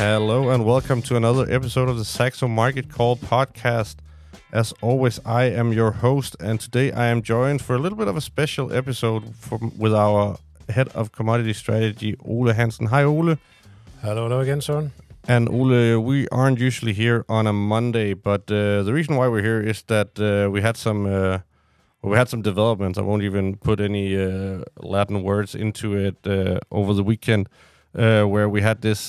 Hello and welcome to another episode of the Saxo Market Call podcast. As always, I am your host, and today I am joined for a little bit of a special episode with our head of commodity strategy, Ole Hansen. Hi, Ole. Hello again, Søren. And Ole, we aren't usually here on a Monday, but the reason why we're here is that we had some developments. I won't even put any Latin words into it over the weekend. Where we had this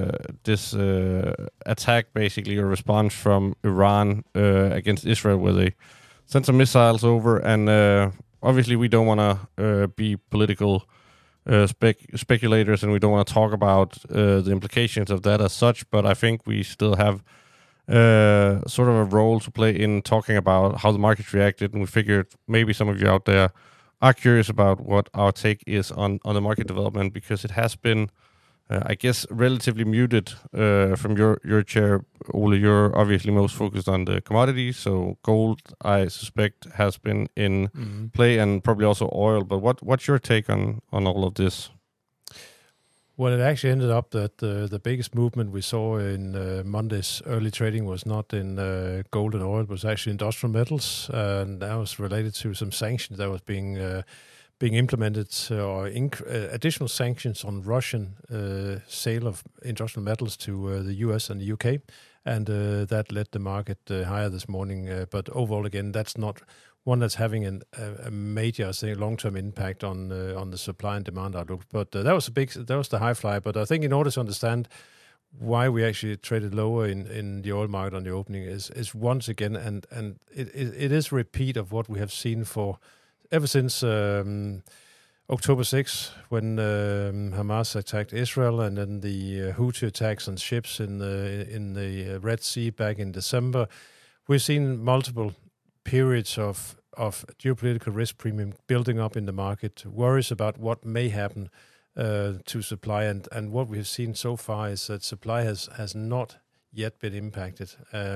attack, basically a response from Iran against Israel, where they sent some missiles over, and obviously we don't want to be political speculators, and we don't want to talk about the implications of that as such. But I think we still have sort of a role to play in talking about how the markets reacted, and we figured maybe some of you out there are curious about what our take is on the market development, because it has been I guess relatively muted from your chair, Ole. You're obviously most focused on the commodities, so gold, I suspect, has been in play, and probably also oil. But what's your take on all of this? Well, it actually ended up that the biggest movement we saw in Monday's early trading was not in gold and oil, it was actually industrial metals, and that was related to some sanctions that was being implemented, or additional sanctions on Russian sale of industrial metals to the US and the UK, and that led the market higher this morning. But overall, again, that's not one that's having a major, long-term impact on the supply and demand outlook. But that was the high fly. But I think in order to understand why we actually traded lower in the oil market on the opening is once again, and it is a repeat of what we have seen ever since October 6th, when Hamas attacked Israel, and then the Houthi attacks on ships in the Red Sea back in December. We've seen multiple periods of geopolitical risk premium building up in the market, worries about what may happen to supply, and what we have seen so far is that supply has not yet been impacted.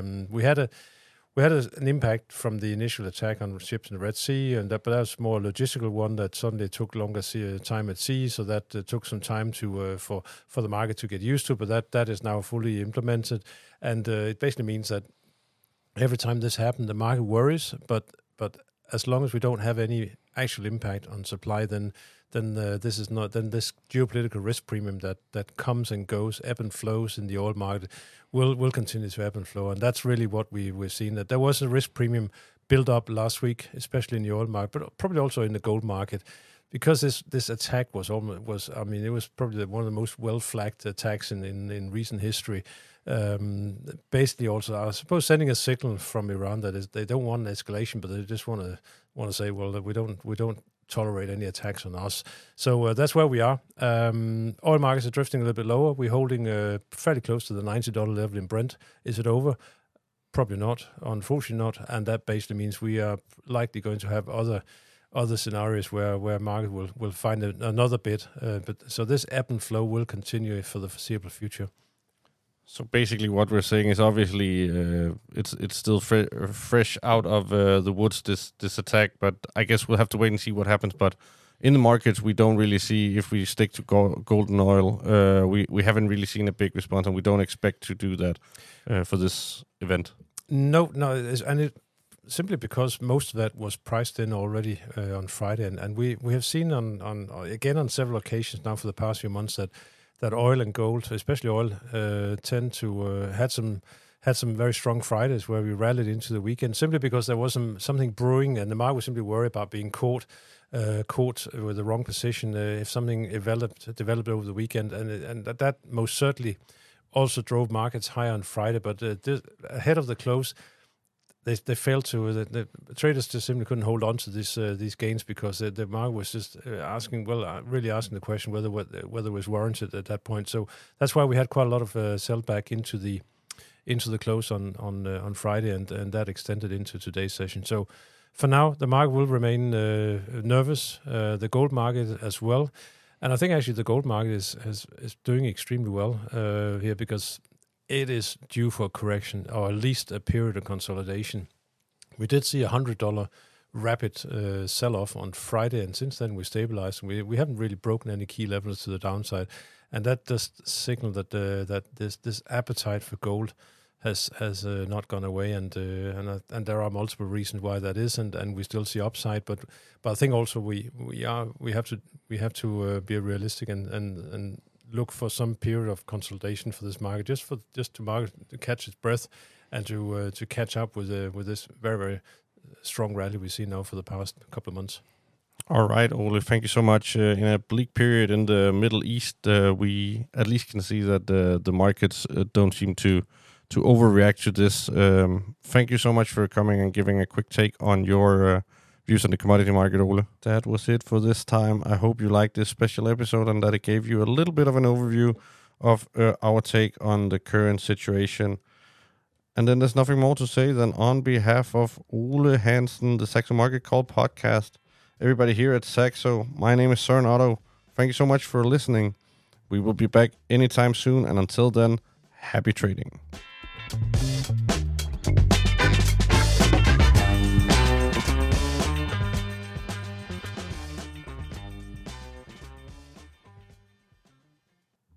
We had an impact from the initial attack on ships in the Red Sea, but that was more a logistical one that suddenly took longer time at sea, so that took some time for the market to get used to. But that is now fully implemented, and it basically means that every time this happens, the market worries. But as long as we don't have any actual impact on supply, then this geopolitical risk premium that comes and goes, ebb and flows in the oil market will continue to ebb and flow, and that's really what we've seen. That there was a risk premium built up last week, especially in the oil market, but probably also in the gold market, because this attack it was probably one of the most well flagged attacks in recent history. Basically, also I suppose sending a signal from Iran that is they don't want an escalation, but they just want to say, well, that we don't tolerate any attacks on us. So that's where we are. Oil markets are drifting a little bit lower. We're holding fairly close to the $90 level in Brent. Is it over? Probably not. Unfortunately not. And that basically means we are likely going to have other scenarios where market will find another bit. So this ebb and flow will continue for the foreseeable future. So basically, what we're saying is obviously it's still fresh out of the woods, this attack. But I guess we'll have to wait and see what happens. But in the markets, we don't really see, if we stick to gold and oil, we haven't really seen a big response, and we don't expect to do that for this event. No, it simply because most of that was priced in already on Friday, and we have seen on several occasions now for the past few months that oil and gold, especially oil, tend to had some very strong Fridays where we rallied into the weekend, simply because there was something brewing, and the market was simply worried about being caught with the wrong position if something developed over the weekend, and that most certainly also drove markets higher on Friday. But ahead of the close, they failed to. The traders just simply couldn't hold on to these gains, because the market was just really asking the question whether it was warranted at that point. So that's why we had quite a lot of sell back into the close on Friday, and that extended into today's session. So for now, the market will remain nervous. The gold market as well, and I think actually the gold market is doing extremely well here, because it is due for a correction, or at least a period of consolidation. We did see $100 rapid sell-off on Friday, and since then we stabilized. We haven't really broken any key levels to the downside, and that just signal that this appetite for gold has not gone away, and there are multiple reasons why that is, and we still see upside. But I think also we have to be realistic and look for some period of consolidation for this market, just to catch its breath and to catch up with this very, very strong rally we see now for the past couple of months. All right, Ole, thank you so much. In a bleak period in the Middle East, we at least can see that the markets don't seem to overreact to this. Thank you so much for coming and giving a quick take on your views on the commodity market, Ole. That was it for this time. I hope you liked this special episode and that it gave you a little bit of an overview of our take on the current situation. And then there's nothing more to say than on behalf of Ole Hansen, the Saxo Market Call podcast, everybody here at Saxo, my name is Søren Otto. Thank you so much for listening. We will be back anytime soon, and until then, happy trading.